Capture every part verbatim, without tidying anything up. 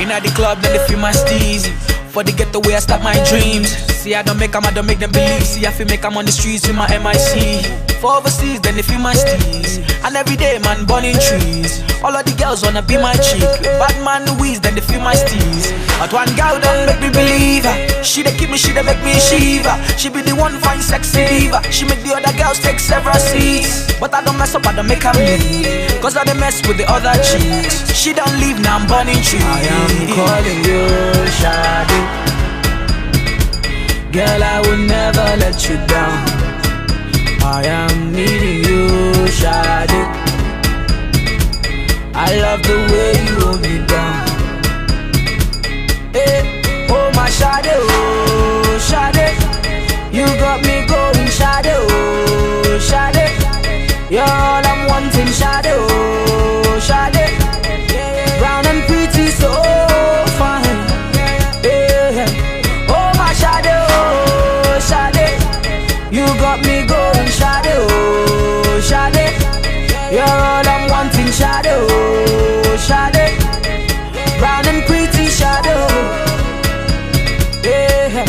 in at the club, then they feel my steezy. For the getaway, I start my dreams. See, I don't make them, I don't make them believe. See, I feel make them on the streets with my M I C. For overseas, then they feel my steez. And every day, man, burning trees. All of the girls wanna be my chick. Bad man wheeze, then they feel my steez. But one girl don't make me believe her. She dey keep me, she dey make me shiver. She be the one fine sexy diva. She make the other girls take several seats. But I don't mess up, I don't make her leave. Cause I don't mess with the other chicks. She don't leave, now I'm burning trees. I am calling you, Shawty. Girl, I will never let you down. I am needing you, Shawty. I love the way you hold me down. Hey, oh my Shawty, oh Shawty. You got me going, Shawty, oh Shawty. You're all I'm wanting, Shawty, oh Shawty. Brown and pretty, so fine. Yeah. Oh my Shawty, oh Shawty. You got me going, Shawty, oh Shawty. You're all I'm wanting, Shawty, oh Shawty. Brown and pretty, Shawty. Yeah.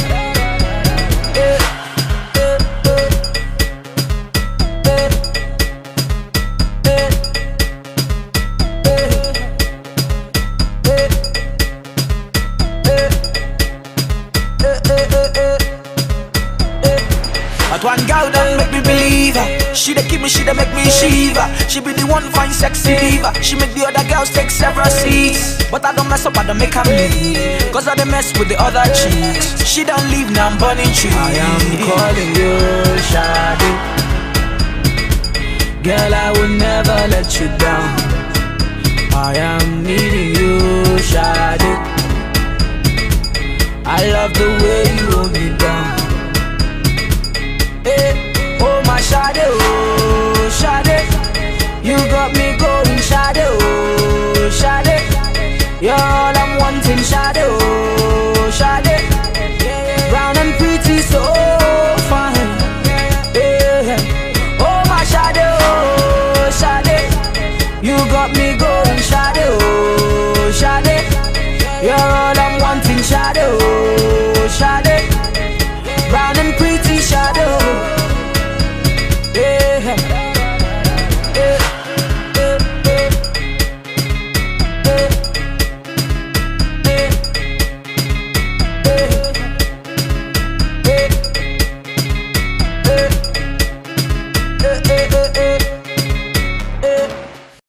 But one girl don't make me believe her. She dey keep me, she dey make me shiver. She be the one fine sexy diva. She make the other girls take several seats. But I don't mess up, I don't make her leave. Cause I don't mess with the other chicks. She don't leave, now I'm burning trees. I am calling you, Shawty. Girl, I will never let you down. I am needing you, Shawty. I love the way you hold me down. Hey, oh my Shawty, oh Shawty. You got me going, Shawty, oh Shawty. You're all I'm wanting, Shawty, oh Shawty. Brown and pretty, so fine. Yeah. Oh my Shawty, oh Shawty. You got me